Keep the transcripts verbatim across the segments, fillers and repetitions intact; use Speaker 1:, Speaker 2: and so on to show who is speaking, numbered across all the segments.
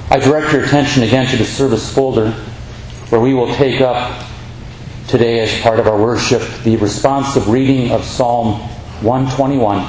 Speaker 1: I direct your attention again to the service folder, where we will take up today as part of our worship the responsive reading of Psalm one twenty-one.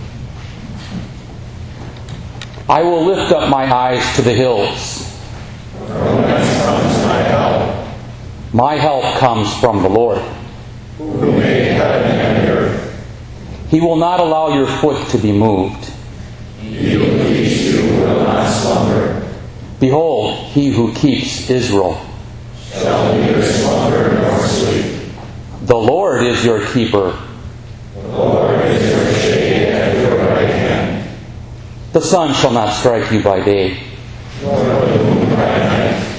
Speaker 1: I will lift up my eyes to the hills.
Speaker 2: From whence comes my help?
Speaker 1: My help comes from the Lord,
Speaker 2: Who made heaven and earth.
Speaker 1: He will not allow your foot to be moved.
Speaker 2: He who keeps you will not slumber.
Speaker 1: Behold, He who keeps Israel.
Speaker 2: Shall neither slumber nor sleep.
Speaker 1: The Lord is your keeper.
Speaker 2: The Lord is your shade at your right hand.
Speaker 1: The sun shall not strike you by day,
Speaker 2: Nor the moon by night.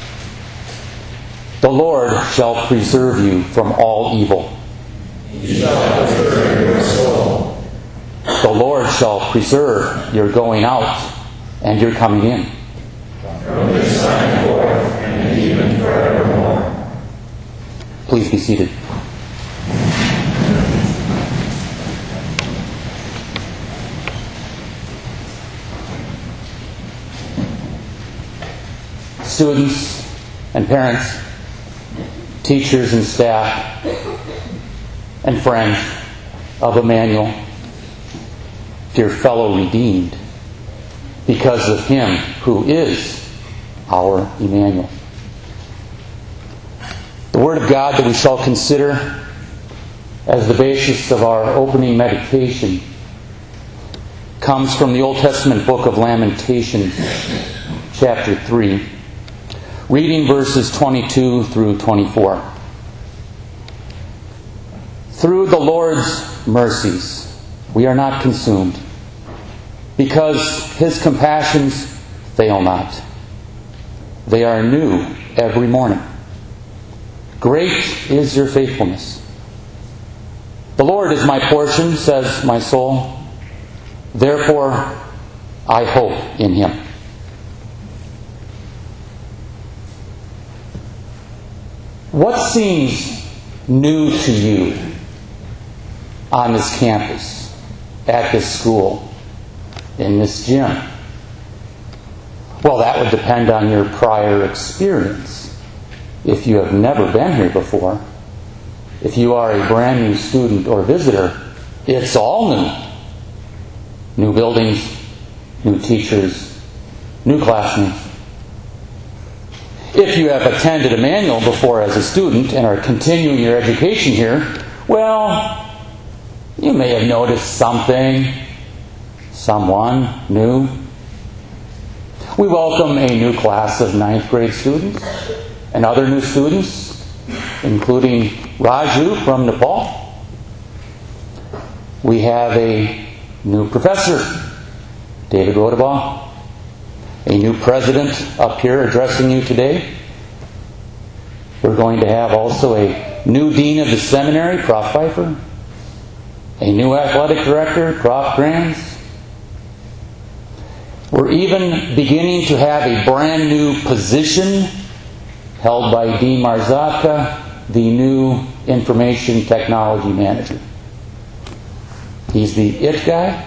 Speaker 1: The Lord shall preserve you from all evil.
Speaker 2: He shall preserve your soul.
Speaker 1: The Lord shall preserve your going out and your coming in,
Speaker 2: From this time forth and even forevermore.
Speaker 1: Please be seated. Students and parents, teachers and staff, and friends of Emmanuel, dear fellow redeemed, because of Him who is our Emmanuel. The Word of God that we shall consider as the basis of our opening meditation comes from the Old Testament book of Lamentations, chapter three, reading verses twenty-two through twenty-four. Through the Lord's mercies we are not consumed, because His compassions fail not. They are new every morning. Great is your faithfulness. The Lord is my portion, says my soul. Therefore, I hope in Him. What seems new to you on this campus, at this school, in this gym? Well, that would depend on your prior experience. If you have never been here before, if you are a brand new student or visitor, it's all new. New buildings, new teachers, new classmates. If you have attended Emmanuel before as a student and are continuing your education here, well, you may have noticed something, someone new. We welcome a new class of ninth grade students and other new students, including Raju from Nepal. We have a new professor, David Rodabaugh. A new president up here addressing you today. We're going to have also a new dean of the seminary, Professor Pfeiffer. A new athletic director, Professor Granz. We're even beginning to have a brand new position held by Dean Marzatka, the new information technology manager. He's the it guy.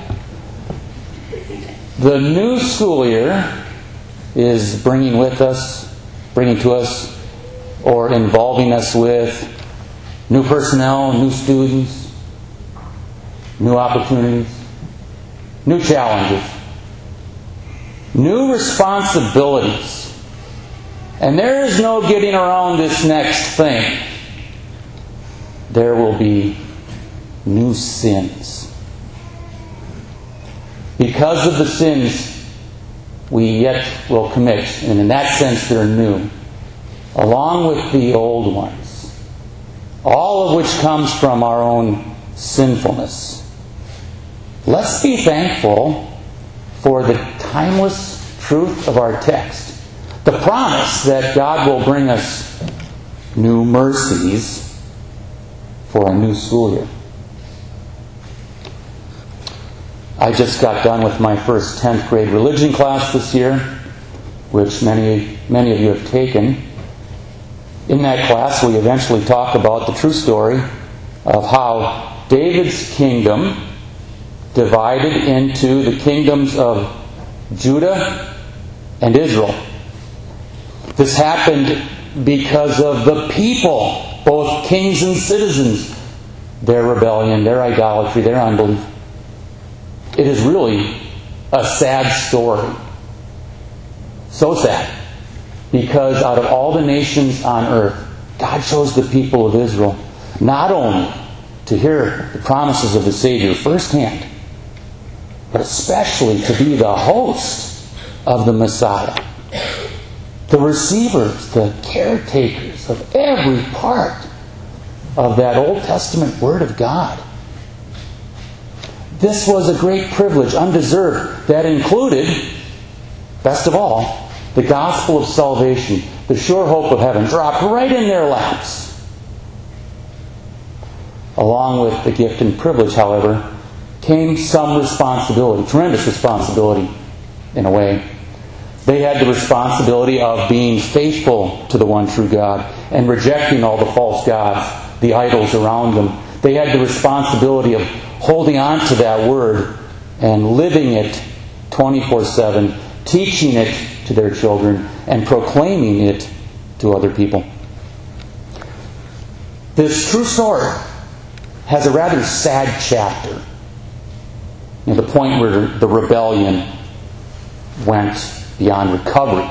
Speaker 1: The new school year is bringing with us, bringing to us, or involving us with new personnel, new students, new opportunities, new challenges, new responsibilities. And there is no getting around this next thing. There will be new sins. Because of the sins we yet will commit, and in that sense they're new, along with the old ones, all of which comes from our own sinfulness. Let's be thankful for the timeless truth of our text, the promise that God will bring us new mercies for a new school year. I just got done with my first tenth grade religion class this year, which many, many of you have taken. In that class, we eventually talk about the true story of how David's kingdom divided into the kingdoms of Judah and Israel. This happened because of the people, both kings and citizens, their rebellion, their idolatry, their unbelief. It is really a sad story. So sad. Because out of all the nations on earth, God chose the people of Israel not only to hear the promises of the Savior firsthand, but especially to be the host of the Messiah. The receivers, the caretakers of every part of that Old Testament Word of God. This was a great privilege, undeserved, that included, best of all, the gospel of salvation, the sure hope of heaven, dropped right in their laps. Along with the gift and privilege, however, came some responsibility, tremendous responsibility in a way. They had the responsibility of being faithful to the one true God and rejecting all the false gods, the idols around them. They had the responsibility of holding on to that Word and living it twenty-four seven, teaching it to their children, and proclaiming it to other people. This true story has a rather sad chapter. You know, the point where the rebellion went beyond recovery.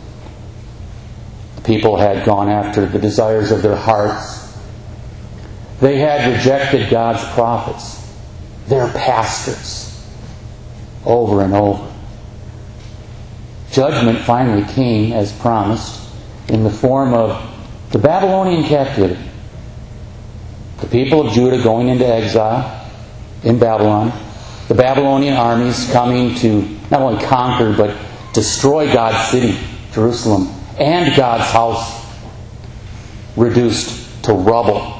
Speaker 1: The people had gone after the desires of their hearts. They had rejected God's prophets, their pastors, over and over. Judgment finally came, as promised, in the form of the Babylonian captivity. The people of Judah going into exile in Babylon. The Babylonian armies coming to not only conquer, but destroy God's city, Jerusalem, and God's house, reduced to rubble.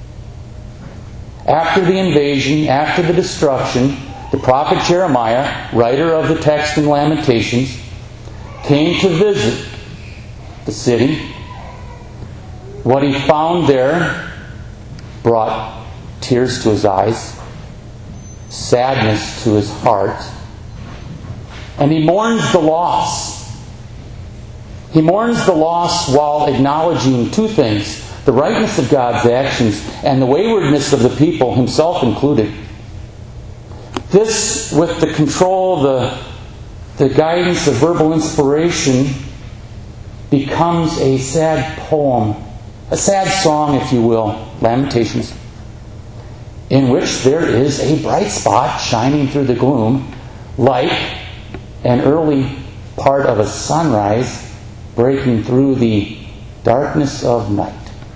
Speaker 1: After the invasion, after the destruction, the prophet Jeremiah, writer of the text in Lamentations, came to visit the city. What he found there brought tears to his eyes, sadness to his heart, and he mourns the loss. He mourns the loss while acknowledging two things: the rightness of God's actions and the waywardness of the people, himself included. This, with the control, the, the guidance of verbal inspiration, becomes a sad poem, a sad song, if you will, Lamentations, in which there is a bright spot shining through the gloom, like an early part of a sunrise breaking through the darkness of night.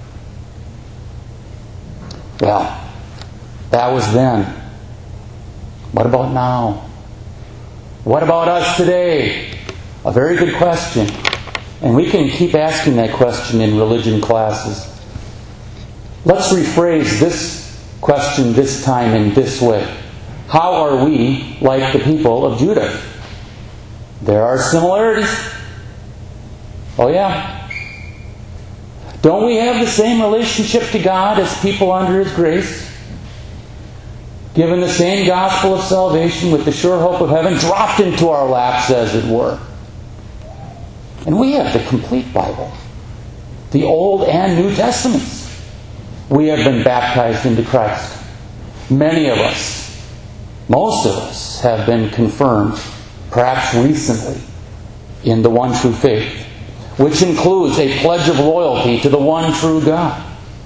Speaker 1: Well, that was then. What about now? What about us today? A very good question. And we can keep asking that question in religion classes. Let's rephrase this question this time in this way. How are we like the people of Judah? There are similarities. Oh yeah. Don't we have the same relationship to God as people under His grace? Given the same gospel of salvation with the sure hope of heaven dropped into our laps, as it were. And we have the complete Bible. The Old and New Testaments. We have been baptized into Christ. Many of us, most of us, have been confirmed, perhaps recently, in the one true faith, which includes a pledge of loyalty to the one true God.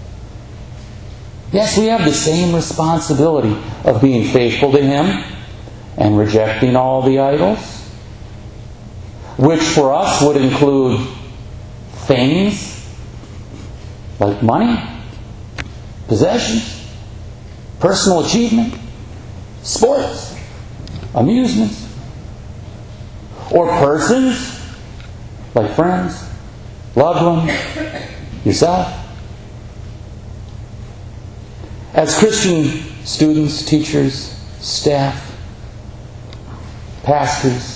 Speaker 1: Yes, we have the same responsibility of being faithful to Him and rejecting all the idols, which for us would include things like money, possessions, personal achievement, sports, amusements, or persons like friends, loved ones, yourself. As Christian students, teachers, staff, pastors,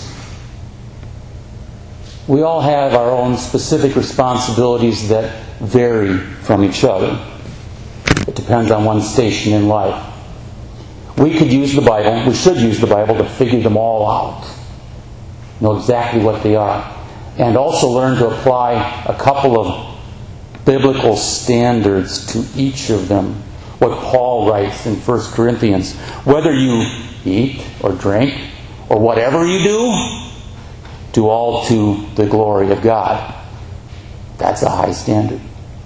Speaker 1: we all have our own specific responsibilities that vary from each other. It depends on one's station in life. We could use the Bible, we should use the Bible to figure them all out. Know exactly what they are. and also learn to apply a couple of biblical standards to each of them. What Paul writes in First Corinthians, whether you eat or drink or whatever you do, do all to the glory of God. That's a high standard.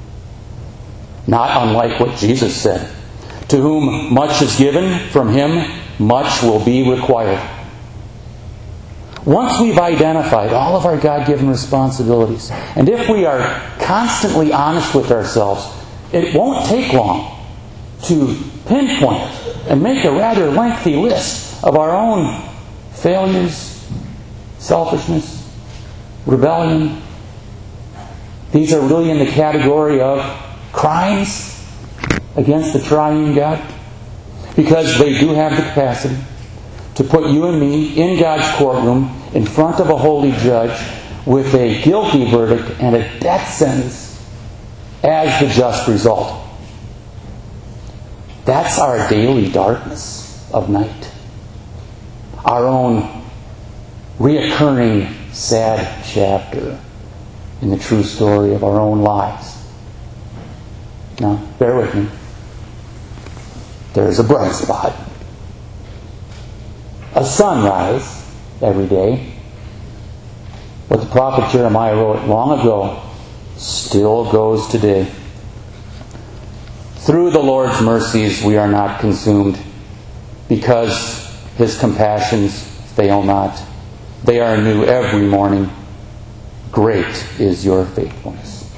Speaker 1: Not unlike what Jesus said, to whom much is given, from him much will be required. Once we've identified all of our God-given responsibilities, and if we are constantly honest with ourselves, it won't take long to pinpoint and make a rather lengthy list of our own failures, selfishness, rebellion. These are really in the category of crimes against the triune God, because they do have the capacity to put you and me in God's courtroom in front of a holy judge with a guilty verdict and a death sentence as the just result. That's our daily darkness of night. Our own reoccurring sad chapter in the true story of our own lives. Now, bear with me. There's a bright spot. A sunrise every day. What the prophet Jeremiah wrote long ago still goes today. Through the Lord's mercies we are not consumed, because His compassions fail not. They are new every morning. Great is your faithfulness.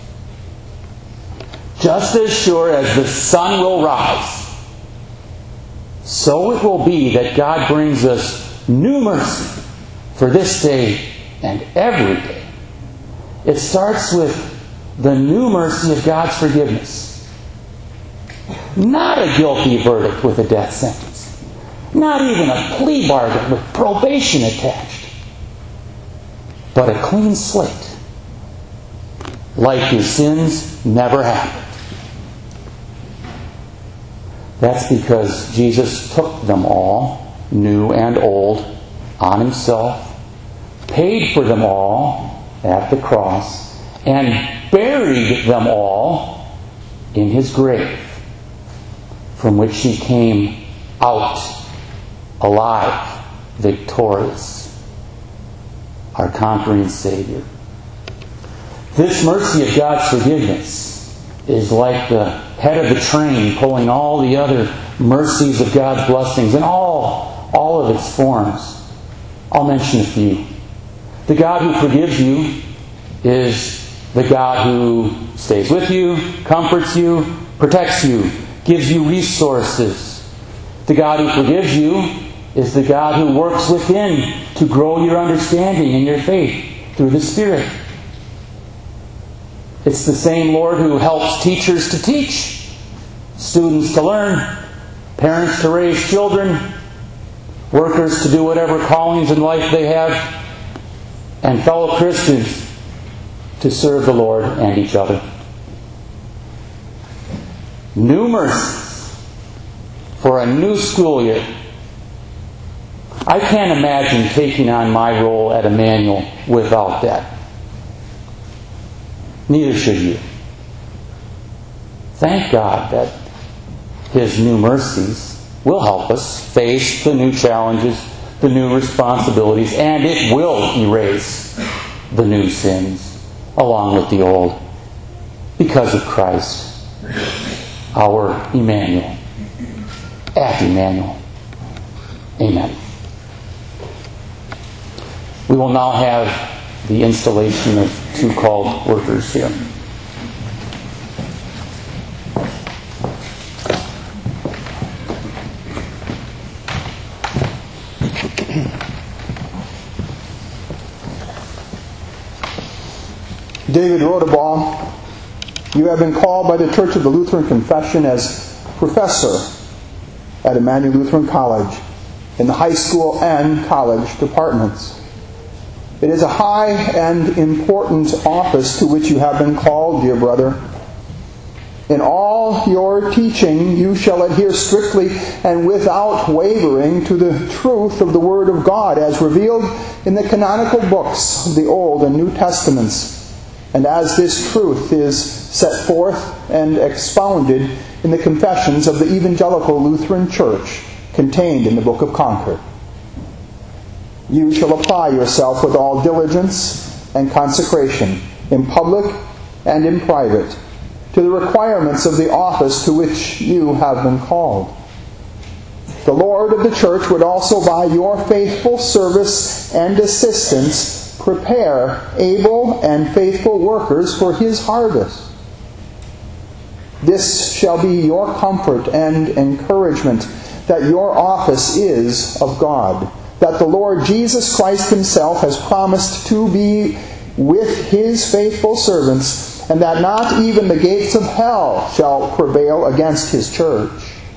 Speaker 1: Just as sure as the sun will rise, so it will be that God brings us new mercy for this day and every day. It starts with the new mercy of God's forgiveness. Not a guilty verdict with a death sentence. Not even a plea bargain with probation attached. But a clean slate. Like your sins never happened. That's because Jesus took them all, new and old, on Himself, paid for them all at the cross, and buried them all in His grave, from which He came out alive, victorious, our conquering Savior. This mercy of God's forgiveness is like the head of the train pulling all the other mercies of God's blessings in all, all of its forms. I'll mention a few. The God who forgives you is the God who stays with you, comforts you, protects you, gives you resources. The God who forgives you is the God who works within to grow your understanding and your faith through the Spirit. It's the same Lord who helps teachers to teach, students to learn, parents to raise children, workers to do whatever callings in life they have, and fellow Christians to serve the Lord and each other. New mercies for a new school year. I can't imagine taking on my role at Emmanuel without that. Neither should you. Thank God that His new mercies will help us face the new challenges, the new responsibilities, and it will erase the new sins along with the old, because of Christ, our Emmanuel. At Emmanuel. Amen. We will now have the installation of two called workers here.
Speaker 3: David Rodabaugh, you have been called by the Church of the Lutheran Confession as professor at Emmanuel Lutheran College in the high school and college departments. It is a high and important office to which you have been called, dear brother. In all your teaching you shall adhere strictly and without wavering to the truth of the Word of God as revealed in the canonical books of the Old and New Testaments, and as this truth is set forth and expounded in the confessions of the Evangelical Lutheran Church contained in the Book of Concord. You shall apply yourself with all diligence and consecration, in public and in private, to the requirements of the office to which you have been called. The Lord of the Church would also, by your faithful service and assistance, prepare able and faithful workers for His harvest. This shall be your comfort and encouragement, that your office is of God, that the Lord Jesus Christ Himself has promised to be with His faithful servants, and that not even the gates of hell shall prevail against His church.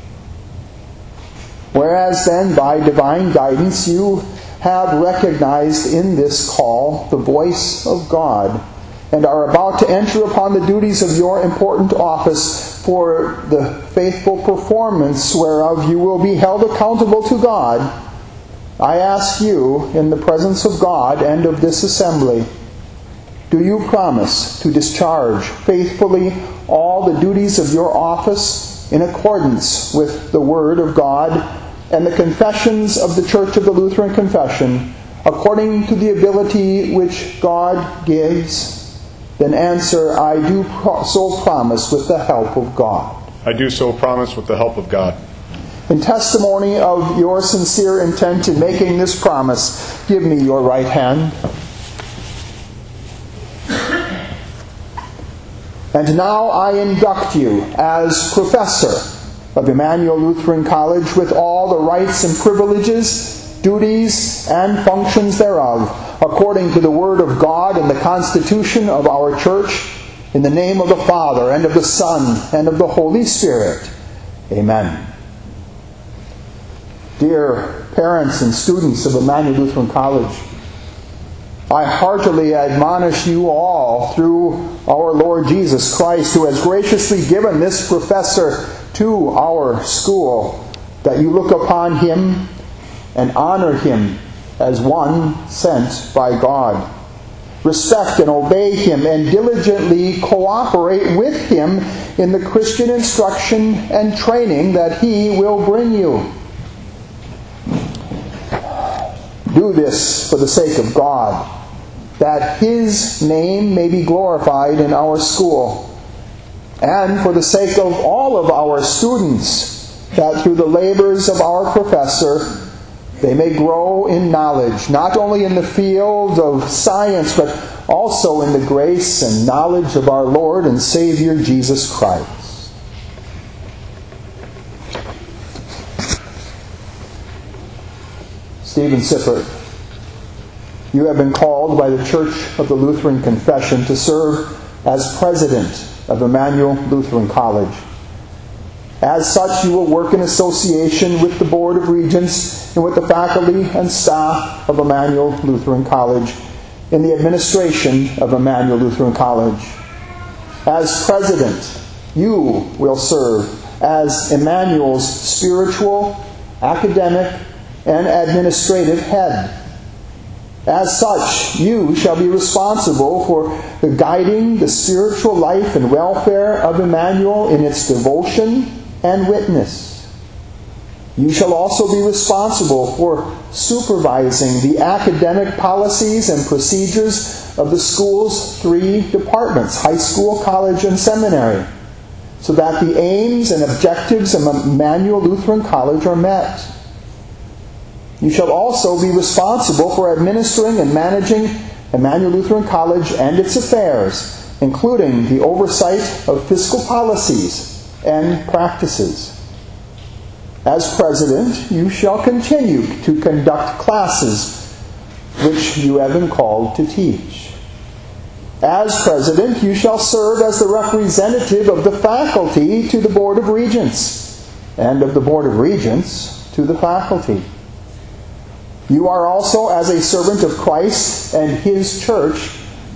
Speaker 3: Whereas then, by divine guidance, you have recognized in this call the voice of God, and are about to enter upon the duties of your important office, for the faithful performance whereof you will be held accountable to God, I ask you, in the presence of God and of this assembly, do you promise to discharge faithfully all the duties of your office in accordance with the Word of God and the confessions of the Church of the Lutheran Confession, according to the ability which God gives? Then answer, I do so promise with the help of God.
Speaker 4: I do so promise with the help of God.
Speaker 3: In testimony of your sincere intent in making this promise, give me your right hand. And now I induct you as professor of Emmanuel Lutheran College with all the rights and privileges, duties, and functions thereof, according to the Word of God and the Constitution of our Church, in the name of the Father, and of the Son, and of the Holy Spirit. Amen. Dear parents and students of Emmanuel Lutheran College, I heartily admonish you all through our Lord Jesus Christ, who has graciously given this professor to our school, that you look upon him and honor him as one sent by God. Respect and obey him, and diligently cooperate with him in the Christian instruction and training that he will bring you. Do this for the sake of God, that His name may be glorified in our school, and for the sake of all of our students, that through the labors of our professor they may grow in knowledge, not only in the field of science, but also in the grace and knowledge of our Lord and Savior Jesus Christ. Stephen Sippert, you have been called by the Church of the Lutheran Confession to serve as president of Emmanuel Lutheran College. As such, you will work in association with the Board of Regents and with the faculty and staff of Emmanuel Lutheran College in the administration of Emmanuel Lutheran College. As president, you will serve as Emmanuel's spiritual, academic, and administrative head. As such, you shall be responsible for the guiding the spiritual life and welfare of Emmanuel in its devotion and witness. You shall also be responsible for supervising the academic policies and procedures of the school's three departments, high school, college, and seminary, so that the aims and objectives of Emmanuel Lutheran College are met. You shall also be responsible for administering and managing Emmanuel Lutheran College and its affairs, including the oversight of fiscal policies and practices. As president, you shall continue to conduct classes which you have been called to teach. As president, you shall serve as the representative of the faculty to the Board of Regents, and of the Board of Regents to the faculty. You are also, as a servant of Christ and His church,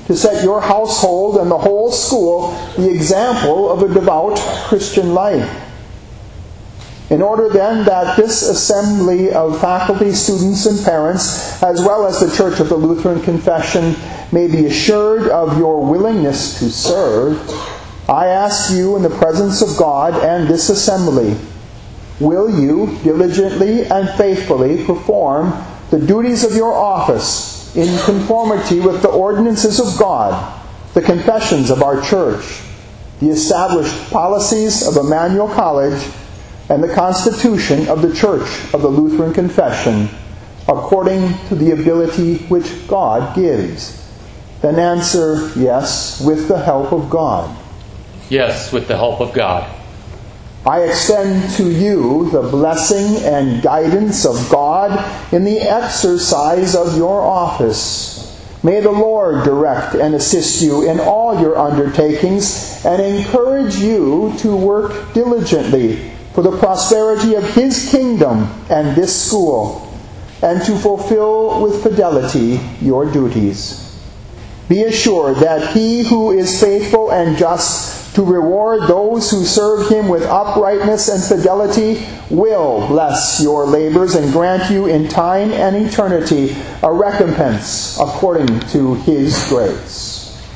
Speaker 3: to set your household and the whole school the example of a devout Christian life. In order then that this assembly of faculty, students, and parents, as well as the Church of the Lutheran Confession, may be assured of your willingness to serve, I ask you in the presence of God and this assembly, will you diligently and faithfully perform the duties of your office in conformity with the ordinances of God, the confessions of our church, the established policies of Emmanuel College, and the Constitution of the Church of the Lutheran Confession, according to the ability which God gives? Then answer, yes, with the help of God.
Speaker 1: Yes, with the help of God.
Speaker 3: I extend to you the blessing and guidance of God in the exercise of your office. May the Lord direct and assist you in all your undertakings and encourage you to work diligently for the prosperity of His kingdom and this school, and to fulfill with fidelity your duties. Be assured that He who is faithful and just to reward those who serve Him with uprightness and fidelity will bless your labors and grant you in time and eternity a recompense according to His grace.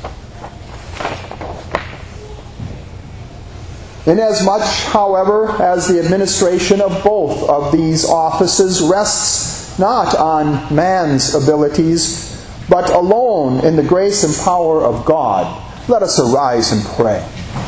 Speaker 3: Inasmuch, however, as the administration of both of these offices rests not on man's abilities, but alone in the grace and power of God, let us arise and pray.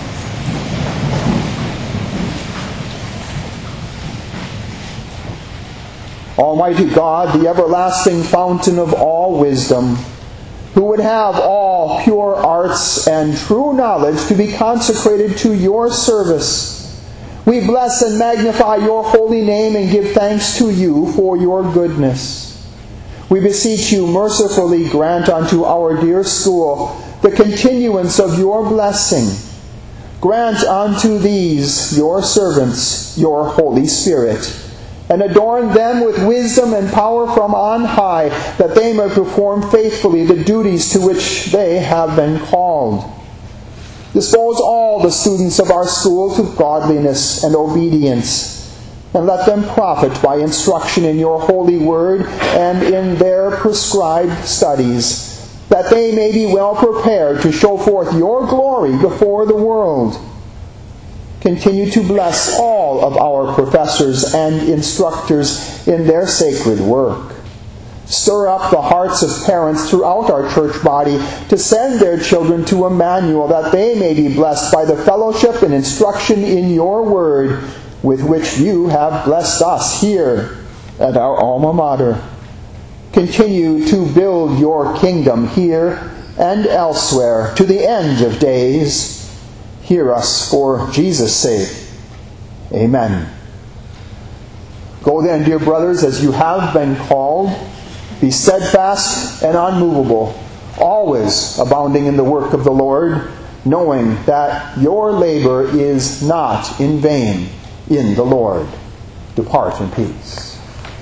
Speaker 3: Almighty God, the everlasting fountain of all wisdom, who would have all pure arts and true knowledge to be consecrated to your service, we bless and magnify your holy name and give thanks to you for your goodness. We beseech you mercifully grant unto our dear school the continuance of your blessing. Grant unto these, your servants, your Holy Spirit, and adorn them with wisdom and power from on high, that they may perform faithfully the duties to which they have been called. Dispose all the students of our school to godliness and obedience, and let them profit by instruction in your holy word and in their prescribed studies, that they may be well prepared to show forth your glory before the world. Continue to bless all of our professors and instructors in their sacred work. Stir up the hearts of parents throughout our church body to send their children to Emmanuel, that they may be blessed by the fellowship and instruction in your word, with which you have blessed us here at our alma mater. Continue to build your kingdom here and elsewhere to the end of days. Hear us for Jesus' sake. Amen. Go then, dear brothers, as you have been called. Be steadfast and unmovable, always abounding in the work of the Lord, knowing that your labor is not in vain in the Lord. Depart in peace.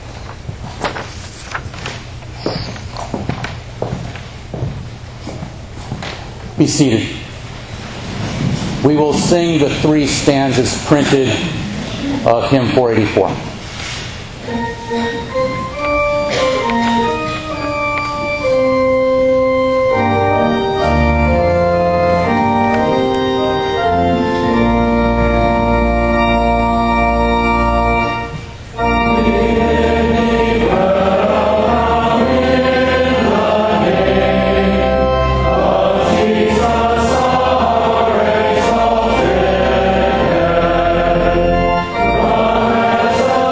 Speaker 1: Be seated. We will sing the three stanzas printed of hymn four eighty-four.
Speaker 2: Jesus,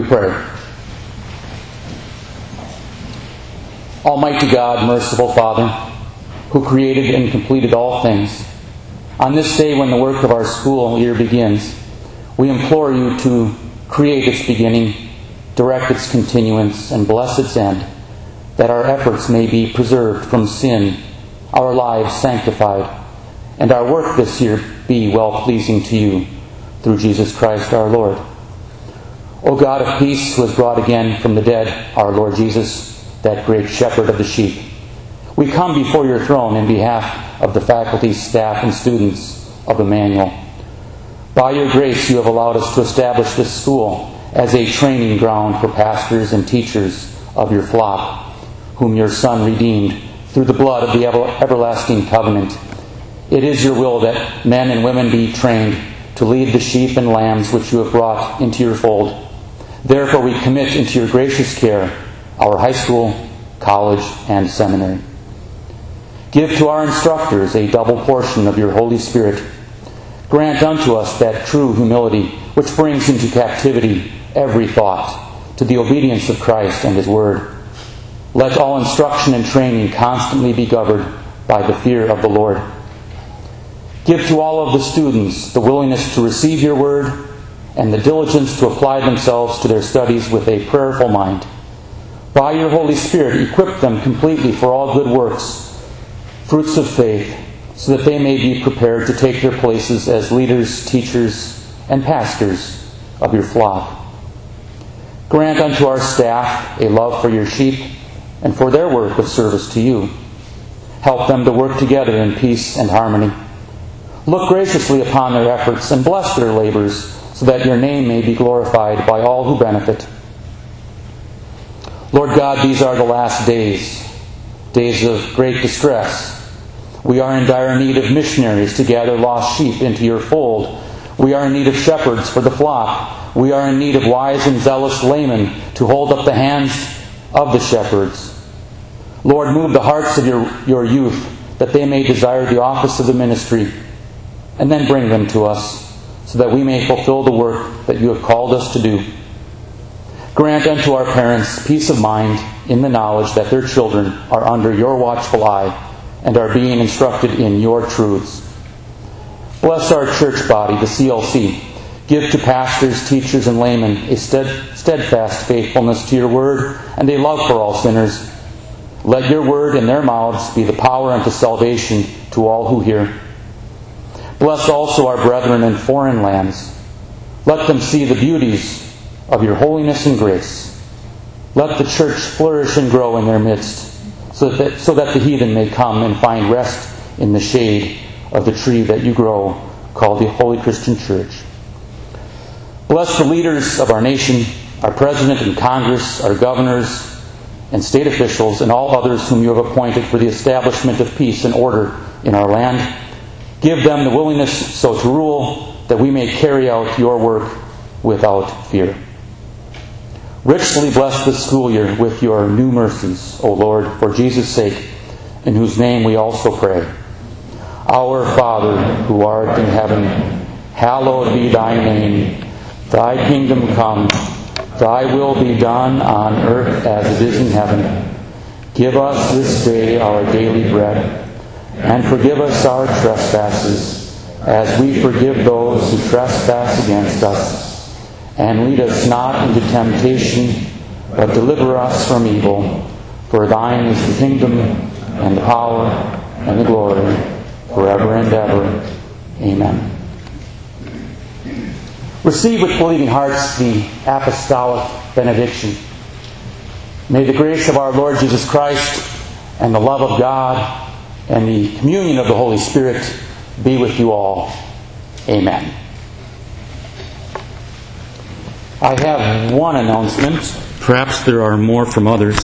Speaker 1: pray. Almighty God, merciful Father, who created and completed all things, on this day when the work of our school year begins, we implore you to create its beginning, direct its continuance, and bless its end, that our efforts may be preserved from sin, our lives sanctified, and our work this year be well-pleasing to you, through Jesus Christ our Lord. O God of peace, who has brought again from the dead our Lord Jesus, that great shepherd of the sheep, we come before your throne in behalf of the faculty, staff, and students of Emmanuel. By your grace, you have allowed us to establish this school as a training ground for pastors and teachers of your flock, whom your Son redeemed through the blood of the ever- everlasting covenant. It is your will that men and women be trained to lead the sheep and lambs which you have brought into your fold. Therefore we commit into your gracious care our high school, college, and seminary. Give to our instructors a double portion of your Holy Spirit. Grant unto us that true humility which brings into captivity every thought to the obedience of Christ and His Word. Let all instruction and training constantly be governed by the fear of the Lord. Give to all of the students the willingness to receive your Word and the diligence to apply themselves to their studies with a prayerful mind. By your Holy Spirit, equip them completely for all good works, fruits of faith, so that they may be prepared to take their places as leaders, teachers, and pastors of your flock. Grant unto our staff a love for your sheep and for their work of service to you. Help them to work together in peace and harmony. Look graciously upon their efforts and bless their labors, so that your name may be glorified by all who benefit. Lord God, these are the last days, days of great distress. We are in dire need of missionaries to gather lost sheep into your fold. We are in need of shepherds for the flock. We are in need of wise and zealous laymen to hold up the hands of the shepherds. Lord, move the hearts of your, your youth, that they may desire the office of the ministry, and then bring them to us, so that we may fulfill the work that you have called us to do. Grant unto our parents peace of mind in the knowledge that their children are under your watchful eye and are being instructed in your truths. Bless our church body, the C L C. Give to pastors, teachers, and laymen a steadfast faithfulness to your word and a love for all sinners. Let your word in their mouths be the power unto salvation to all who hear. Bless also our brethren in foreign lands. Let them see the beauties of your holiness and grace. Let the church flourish and grow in their midst, so that, so that the heathen may come and find rest in the shade of the tree that you grow, called the Holy Christian Church. Bless the leaders of our nation, our President and Congress, our governors and state officials, and all others whom you have appointed for the establishment of peace and order in our land. Give them the willingness so to rule that we may carry out your work without fear. Richly bless this school year with your new mercies, O Lord, for Jesus' sake, in whose name we also pray. Our Father, who art in heaven, hallowed be thy name. Thy kingdom come, thy will be done on earth as it is in heaven. Give us this day our daily bread, and forgive us our trespasses, as we forgive those who trespass against us. And lead us not into temptation, but deliver us from evil. For thine is the kingdom, and the power, and the glory, forever and ever. Amen. Receive with believing hearts the apostolic benediction. May the grace of our Lord Jesus Christ, and the love of God, and the communion of the Holy Spirit be with you all. Amen. I have one announcement. Perhaps there are more from others.